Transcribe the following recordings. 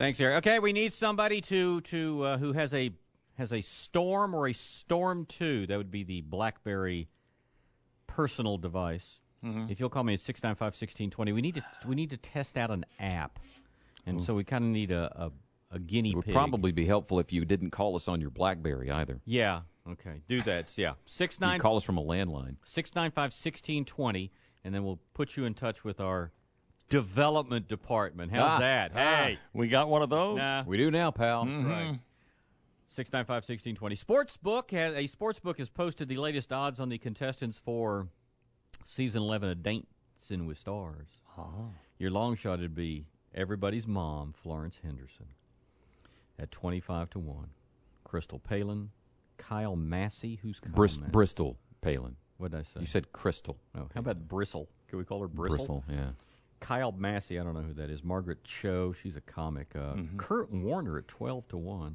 Thanks, Eric. Okay, we need somebody to who has a Storm or a Storm 2. That would be the BlackBerry personal device. If you'll call me at 695-1620, we need to test out an app, and so we kind of need a guinea pig. It would probably be helpful if you didn't call us on your BlackBerry either. Yeah. Okay. Do that. Yeah. You call us from a landline. 695-1620, and then we'll put you in touch with our development department. How's that? Hey, we got one of those. Nah. We do now, pal. That's right. 695-1620. Sportsbook has posted the latest odds on the contestants for season 11 of Dancing with Stars. Your long shot would be everybody's mom, Florence Henderson, at 25-1. Crystal Palin, Kyle Massey, who's Kyle Massey? Bristol Palin. What did I say? You said Crystal. Oh, how about Bristle? Can we call her Bristle? Bristle, yeah. Kyle Massey, I don't know who that is. Margaret Cho, she's a comic. Kurt Warner at 12-1.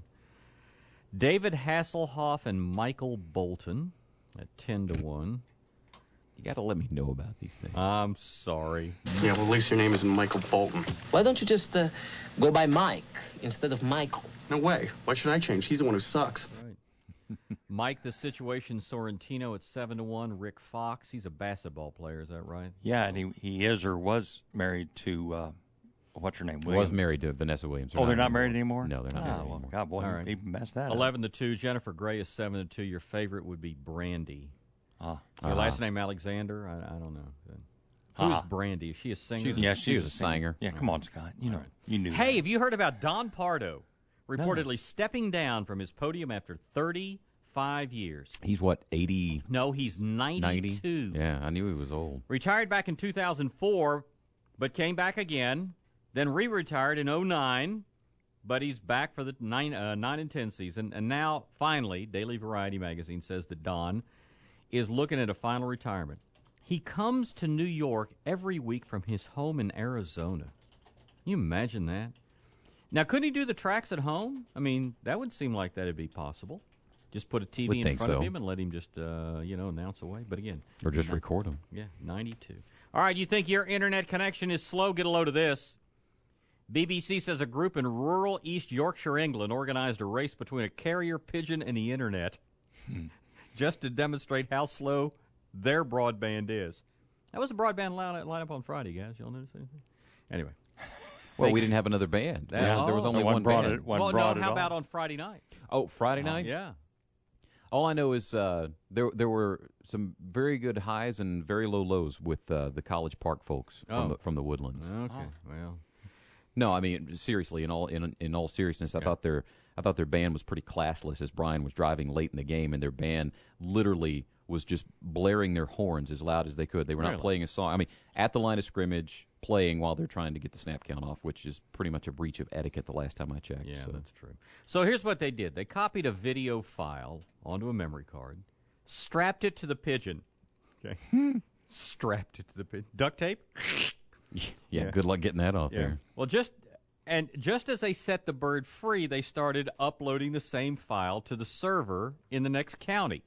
David Hasselhoff and Michael Bolton at 10-1. You got to let me know about these things. I'm sorry. Yeah, well, at least your name isn't Michael Bolton. Why don't you just go by Mike instead of Michael? No way. Why should I change? He's the one who sucks. Right. Mike the Situation Sorrentino at 7-1. Rick Fox, he's a basketball player, is that right? Yeah, and he is or was married to, what's her name? Was married to Vanessa Williams. They're not married anymore? No, they're not married anymore. God, boy, All right. he messed that up. 11-2. Jennifer Gray is 7-2. Your favorite would be Brandy. Is her last name Alexander? I don't know. Who is Brandy? Is she a singer? She was a singer. Yeah, come on, Scott. You know, you knew. Hey, have you heard about Don Pardo reportedly stepping down from his podium after 35 years? He's what, 80? No, he's 92. Yeah, I knew he was old. Retired back in 2004, but came back again. Then re-retired in 2009, but he's back for the 9 and 10 season. And now, finally, Daily Variety magazine says that Don is looking at a final retirement. He comes to New York every week from his home in Arizona. Can you imagine that? Now, couldn't he do the tracks at home? I mean, that would seem like that would be possible. Just put a TV in front of him and let him just, announce away. But again. Or just record him. Yeah, 92. All right, you think your internet connection is slow? Get a load of this. BBC says a group in rural East Yorkshire, England, organized a race between a carrier pigeon and the internet just to demonstrate how slow their broadband is. That was a broadband lineup on Friday, guys. Y'all notice anything? Anyway. Well, we didn't have another band. There was only one band. How about on Friday night? Oh, Friday night? Yeah. All I know is there were some very good highs and very low lows with the College Park folks from the Woodlands. Okay, well. No, I mean seriously. In all seriousness, I thought their band was pretty classless as Brian was driving late in the game, and their band literally was just blaring their horns as loud as they could. They were not playing a song. I mean, at the line of scrimmage, playing while they're trying to get the snap count off, which is pretty much a breach of etiquette the last time I checked. Yeah, that's true. So here's what they did. They copied a video file onto a memory card, strapped it to the pigeon. Okay. Strapped it to the pigeon. Duct tape? Yeah, good luck getting that off there. Well, just as they set the bird free, they started uploading the same file to the server in the next county.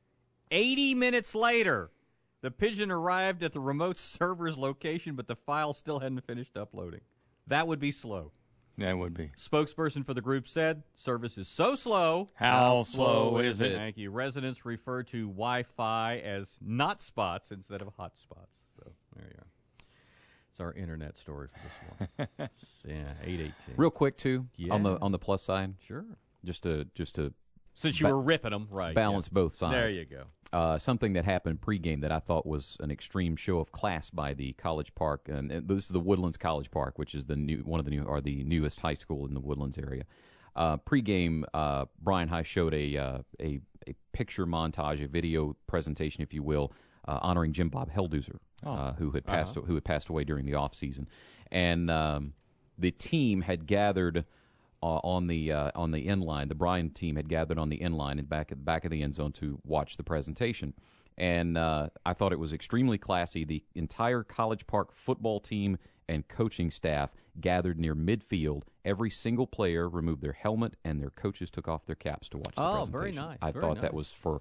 80 minutes later, the pigeon arrived at the remote server's location, but the file still hadn't finished uploading. That would be slow. Yeah, it would be. Spokesperson for the group said, service is so slow. How slow is it? Thank you. Residents refer to Wi-Fi as not spots instead of hot spots. So there you are. It's our internet story for this one. Yeah, 818. Real quick too, on the plus side. Sure. Just to since you were ripping them, right? Balance both sides. There you go. Something that happened pregame that I thought was an extreme show of class by the College Park, and this is the Woodlands College Park, which is the newest high school in the Woodlands area. Pregame, Brian High showed a picture montage, a video presentation, if you will, honoring Jim Bob Helduser, who had passed away during the off season, and the team had gathered on the end line. The Bryan team had gathered on the end line and back of the end zone to watch the presentation. And I thought it was extremely classy. The entire College Park football team and coaching staff gathered near midfield. Every single player removed their helmet, and their coaches took off their caps to watch the presentation. Very nice. I very thought nice. that was for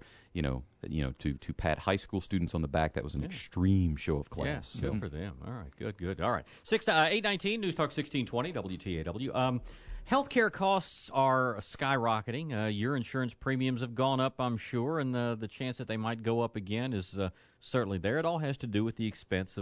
to pat high school students on the back. That was an extreme show of class. Yeah, good for them. All right, good. All right, 819 News Talk 1620 WTAW. Healthcare costs are skyrocketing. Your insurance premiums have gone up, I'm sure, and the chance that they might go up again is certainly there. It all has to do with the expense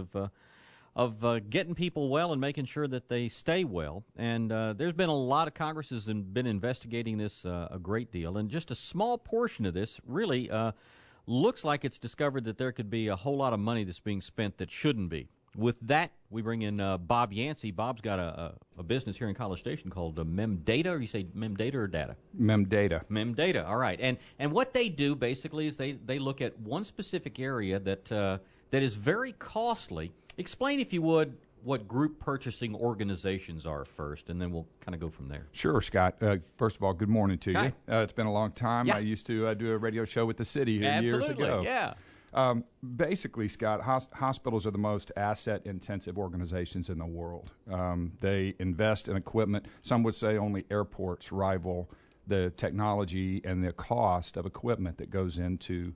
of getting people well and making sure that they stay well. And there's been a lot of Congress has been investigating this a great deal, and just a small portion of this really looks like it's discovered that there could be a whole lot of money that's being spent that shouldn't be. With that, we bring in Bob Yancey. Bob's got a business here in College Station called MemData, or you say MemData or Data? MemData. MemData, all right. And what they do basically is they look at one specific area that is very costly. Explain, if you would, what group purchasing organizations are first, and then we'll kind of go from there. Sure, Scott. First of all, good morning to Hi. you. It's been a long time. Yeah. I used to do a radio show with the city here years ago. Yeah. Basically, Scott, hospitals are the most asset-intensive organizations in the world. They invest in equipment. Some would say only airports rival the technology and the cost of equipment that goes into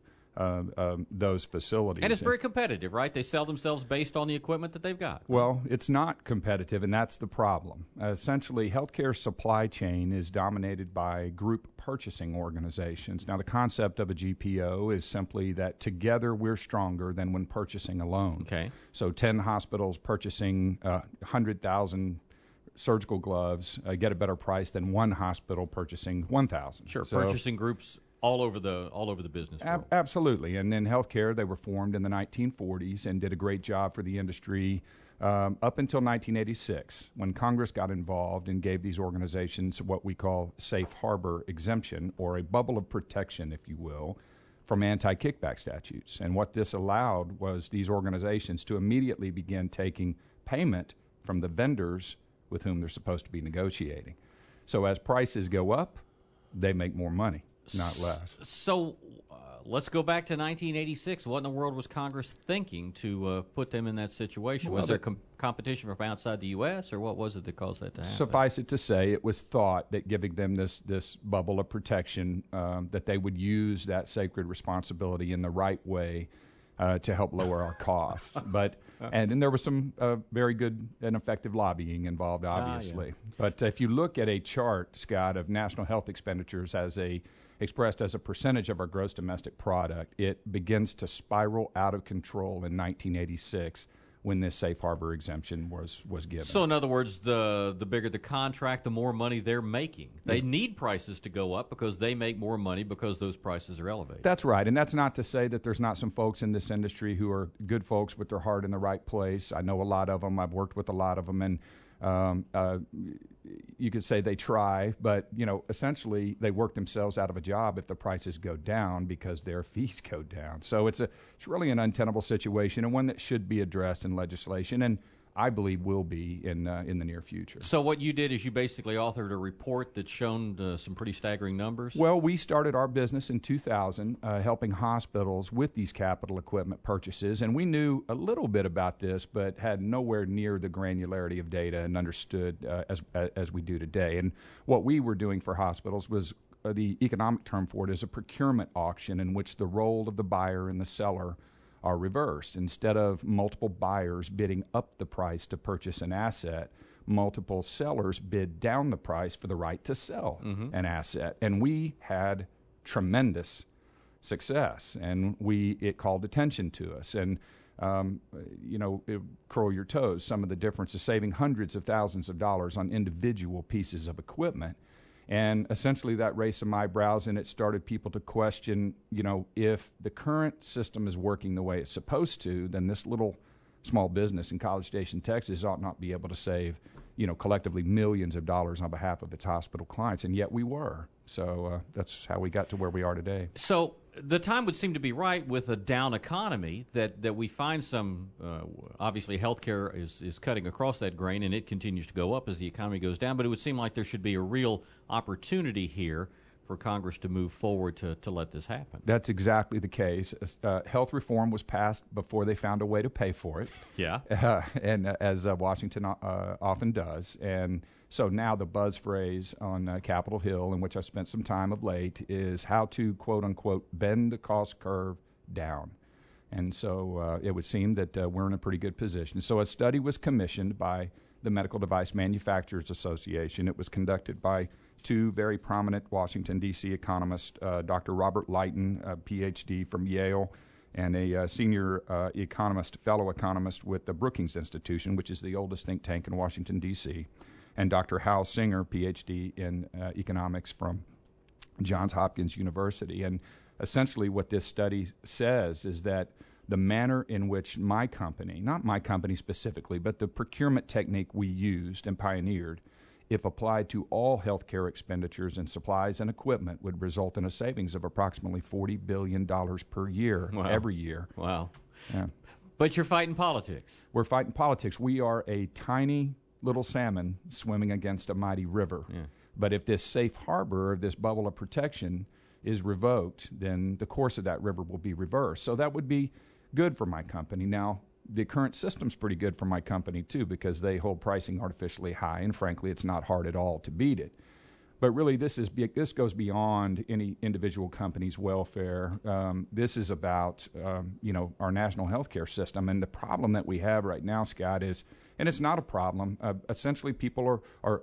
those facilities. And it's very competitive, right? They sell themselves based on the equipment that they've got. Well, it's not competitive, and that's the problem. Essentially, healthcare supply chain is dominated by group purchasing organizations. Now, the concept of a GPO is simply that together we're stronger than when purchasing alone. Okay. So 10 hospitals purchasing 100,000 surgical gloves get a better price than one hospital purchasing 1,000. Sure, So, purchasing groups all over the business world. Absolutely. And in healthcare, they were formed in the 1940s and did a great job for the industry up until 1986, when Congress got involved and gave these organizations what we call safe harbor exemption, or a bubble of protection, if you will, from anti-kickback statutes. And what this allowed was these organizations to immediately begin taking payment from the vendors with whom they're supposed to be negotiating. So as prices go up, they make more money, not less. So let's go back to 1986. What in the world was Congress thinking to put them in that situation? Was there competition from outside the U.S., or what was it that caused that to happen? Suffice it to say, it was thought that giving them this bubble of protection, that they would use that sacred responsibility in the right way to help lower our costs. And there was some very good and effective lobbying involved, obviously. Yeah. But if you look at a chart, Scott, of national health expenditures expressed as a percentage of our gross domestic product, it begins to spiral out of control in 1986 when this safe harbor exemption was given. So in other words, the bigger the contract, the more money they're making. They need prices to go up because they make more money because those prices are elevated. That's right, and that's not to say that there's not some folks in this industry who are good folks with their heart in the right place. I know a lot of them. I've worked with a lot of them, and you could say they try, but essentially they work themselves out of a job if the prices go down because their fees go down. So it's really an untenable situation, and one that should be addressed in legislation, and I believe will be in the near future. So what you did is you basically authored a report that shown some pretty staggering numbers? Well, we started our business in 2000 helping hospitals with these capital equipment purchases, and we knew a little bit about this but had nowhere near the granularity of data and understood as we do today. And what we were doing for hospitals was the economic term for it is a procurement auction in which the role of the buyer and the seller are reversed. Instead of multiple buyers bidding up the price to purchase an asset, multiple sellers bid down the price for the right to sell an asset. And we had tremendous success, and it called attention to us. And curl your toes, some of the differences, saving hundreds of thousands of dollars on individual pieces of equipment. And essentially that raised some eyebrows, and it started people to question, if the current system is working the way it's supposed to, then this little small business in College Station, Texas ought not be able to save, collectively millions of dollars on behalf of its hospital clients, and yet we were. So that's how we got to where we are today. So the time would seem to be right with a down economy that we find some, obviously healthcare is cutting across that grain, and it continues to go up as the economy goes down, but it would seem like there should be a real opportunity here Congress to move forward to let this happen. That's exactly the case. Health reform was passed before they found a way to pay for it. Yeah. And as Washington often does. And so now the buzz phrase on Capitol Hill, in which I spent some time of late, is how to, quote unquote, bend the cost curve down. And so it would seem that we're in a pretty good position. So a study was commissioned by the Medical Device Manufacturers Association. It was conducted by two very prominent Washington, D.C. economists, Dr. Robert Lighton, a Ph.D. from Yale, and a senior fellow economist with the Brookings Institution, which is the oldest think tank in Washington, D.C., and Dr. Hal Singer, Ph.D. in economics from Johns Hopkins University. And essentially what this study says is that the manner in which my company, not my company specifically, but the procurement technique we used and pioneered, if applied to all healthcare expenditures and supplies and equipment, would result in a savings of approximately $40 billion per year, every year. Wow. Yeah. But you're fighting politics. We're fighting politics. We are a tiny little salmon swimming against a mighty river. Yeah. But if this safe harbor, this bubble of protection, is revoked, then the course of that river will be reversed. So that would be good for my company. Now, the current system's pretty good for my company, too, because they hold pricing artificially high, and frankly, it's not hard at all to beat it. But really, this goes beyond any individual company's welfare. This is about, our national health care system. And the problem that we have right now, Scott, is, and it's not a problem, essentially people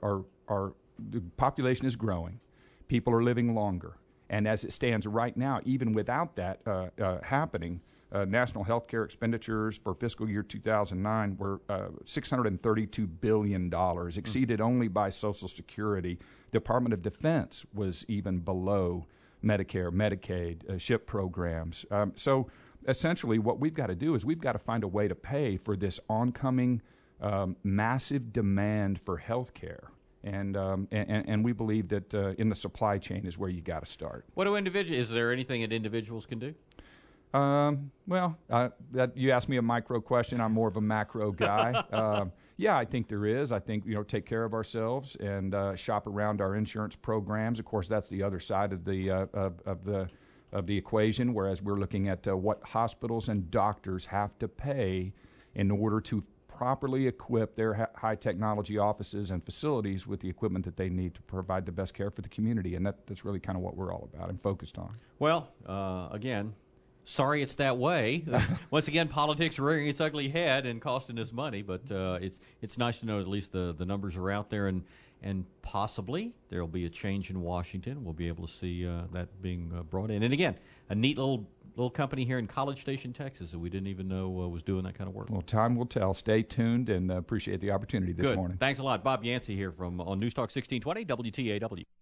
the population is growing. People are living longer. And as it stands right now, even without that happening, national health care expenditures for fiscal year 2009 were $632 billion, exceeded only by Social Security. Department of Defense was even below Medicare, Medicaid, SHIP programs. So essentially what we've got to do is we've got to find a way to pay for this oncoming massive demand for health care. And we believe that in the supply chain is where you got to start. Is there anything that individuals can do? That you asked me a micro question. I'm more of a macro guy. Yeah, I think there is. I think, take care of ourselves and shop around our insurance programs. Of course, that's the other side of the equation. Whereas we're looking at what hospitals and doctors have to pay in order to properly equip their high technology offices and facilities with the equipment that they need to provide the best care for the community. And that's really kind of what we're all about and focused on. Well, again, sorry it's that way. Once again, politics rearing its ugly head and costing us money, but it's nice to know at least the numbers are out there, and possibly there will be a change in Washington. We'll be able to see that being brought in. And again, a neat little company here in College Station, Texas, that we didn't even know was doing that kind of work. Well, time will tell. Stay tuned and appreciate the opportunity this morning. Thanks a lot. Bob Yancey here on News Talk 1620 WTAW.